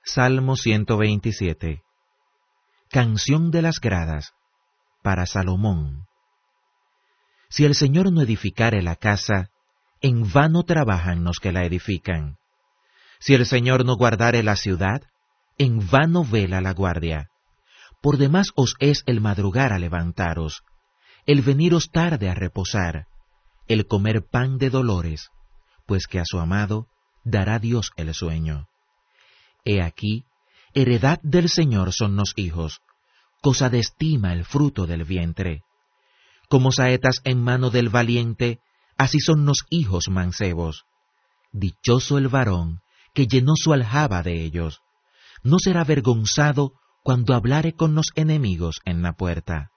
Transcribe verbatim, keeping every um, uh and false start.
Salmo ciento veintisiete. Canción de las gradas, para Salomón. Si el Señor no edificare la casa, en vano trabajan los que la edifican. Si el Señor no guardare la ciudad, en vano vela la guardia. Por demás os es el madrugar a levantaros, el veniros tarde a reposar, el comer pan de dolores, pues que a su amado dará Dios el sueño. He aquí, heredad del Señor son los hijos, cosa de estima el fruto del vientre. Como saetas en mano del valiente, así son los hijos mancebos. Dichoso el varón que llenó su aljaba de ellos. No será avergonzado cuando hablare con los enemigos en la puerta.